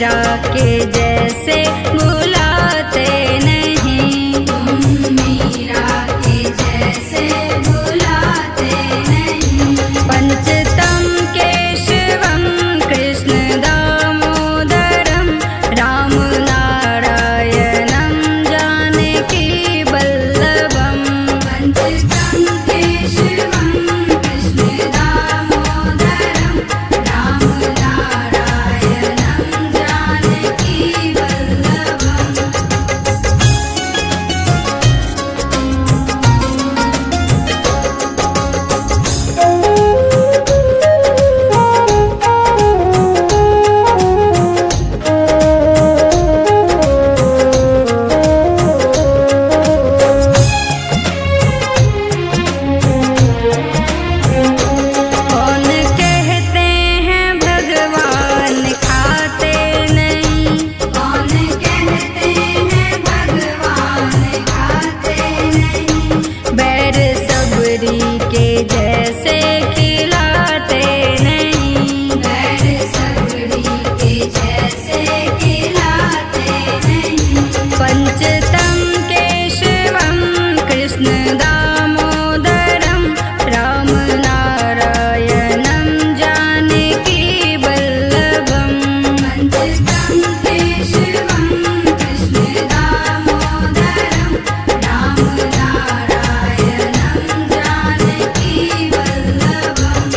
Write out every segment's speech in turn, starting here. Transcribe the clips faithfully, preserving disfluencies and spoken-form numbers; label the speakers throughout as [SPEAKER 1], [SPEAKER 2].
[SPEAKER 1] मीरा के जैसे भुलाते नहीं,
[SPEAKER 2] तुम मीरा के जैसे भुलाते नहीं।
[SPEAKER 1] पंचतम केशवम कृष्ण दामोदरम राम नारायणम जानकी वल्लभम।
[SPEAKER 2] पंचतम केशवम कृष्ण दामोदरम राम नारायणम जानकी वल्लभम।
[SPEAKER 1] कौन कहते हैं भगवान खाते नहीं,
[SPEAKER 2] कौन कहते हैं भगवान खाते नहीं।
[SPEAKER 1] बैर सबरी के जैसे खिलाते नहीं,
[SPEAKER 2] बैर सबरी के जैसे खिलाते नहीं।
[SPEAKER 1] पंचतम केशवम कृष्ण दामोदरम राम नारायणम जानकी वल्लभम।
[SPEAKER 2] पंचतम केशवम कृष्ण दामोदरम राम नारायणम जानकी वल्लभम।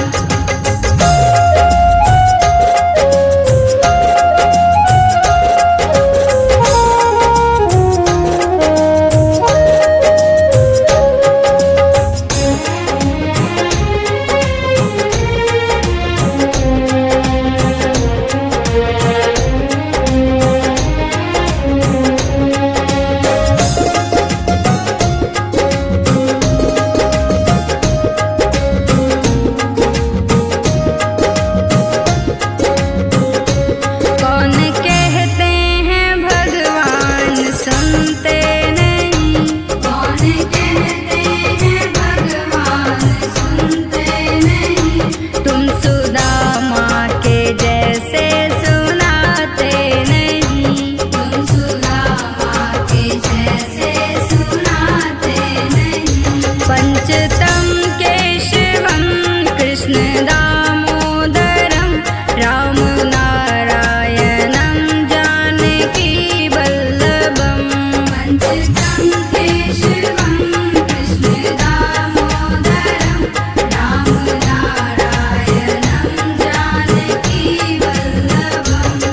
[SPEAKER 1] कौन कहते हैं भगवान सुनते नहीं,
[SPEAKER 2] कौन कहते हैं भगवान सुनते नहीं।
[SPEAKER 1] तुम सुदामा के जैसे सुनाते नहीं,
[SPEAKER 2] तुम सुदामा के जैसे सुनाते नहीं।
[SPEAKER 1] पंचतम केशवम कृष्ण दामोदरम राम नारायणम जानकी वल्लभम।
[SPEAKER 2] पंचतम केशवम कृष्ण दामोदरम राम नारायणम जानकी वल्लभम।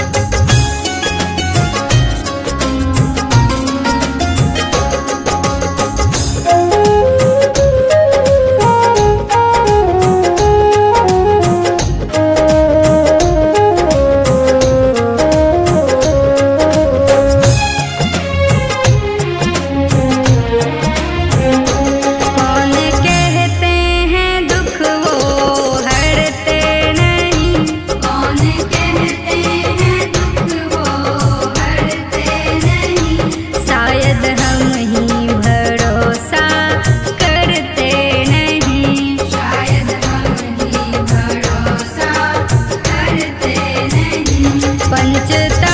[SPEAKER 1] कौन कहते हैं दुख वो हरते नहीं,
[SPEAKER 2] कौन कहते हैं दुख वो हरते नहीं।
[SPEAKER 1] शायद हम ही भरोसा करते नहीं,
[SPEAKER 2] शायद हम ही भरोसा करते नहीं।
[SPEAKER 1] पंचतम